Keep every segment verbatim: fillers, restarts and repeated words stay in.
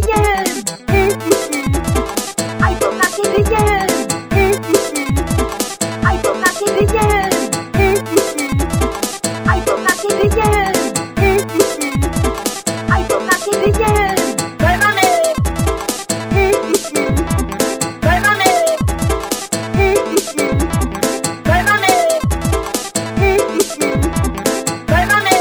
viděl. Aj to taky viděl. Aj to taky viděl. Aj to taky viděl. Aj to taky viděl. Bermany. Bermany. Bermany. Bermany.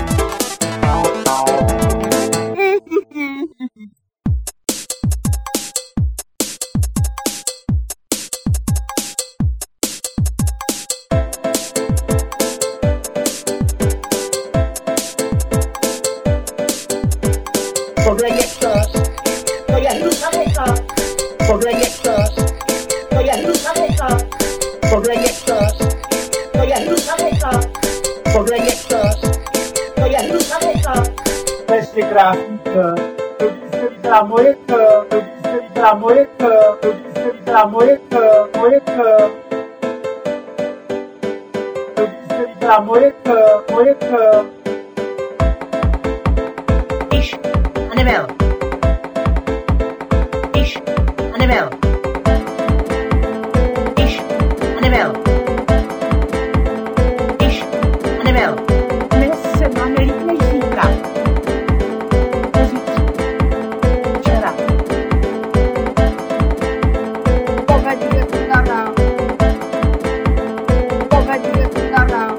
Tohle je čas, to je hruza neka. Tohle je čas, to je hruza neka. Tohle je čas, to je hruza neka. Tohle je čas, to je hruza neka. Ještě krásníka, to jste vzala moje k, to jste vzala moje k, to jste vzala moje k, moje k. To jste vzala moje k, moje k. Iš, Anibel. Iš, Anibel. Iš, Anibel. Iš, Anibel. Dnes se máme líp než zítra. Pozítří. Včera. Povedu je stará. Povedu je stará.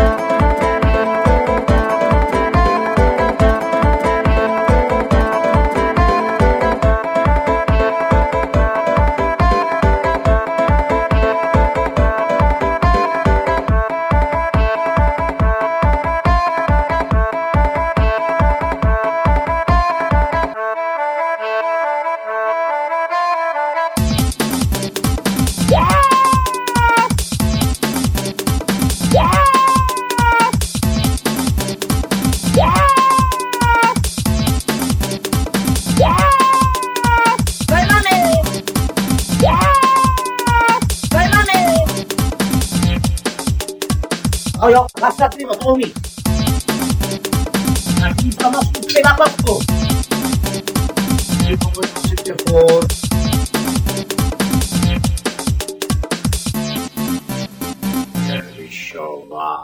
No jo, nastat pivo, to umí. A tím sama zkusky na klapku. Ty pomoci tě furt. Ježišová.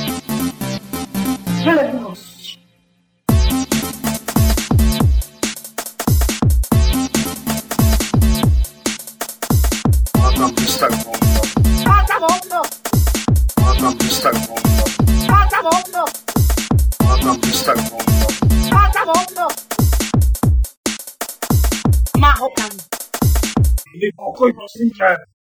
Čelnost. Má tam pystak volno. Má tam okno. Má tam pystak volno. Má tam okno. Má tam pystak volno. Má tam okno. Má ho tam. Jdi pokoj, prosím tě.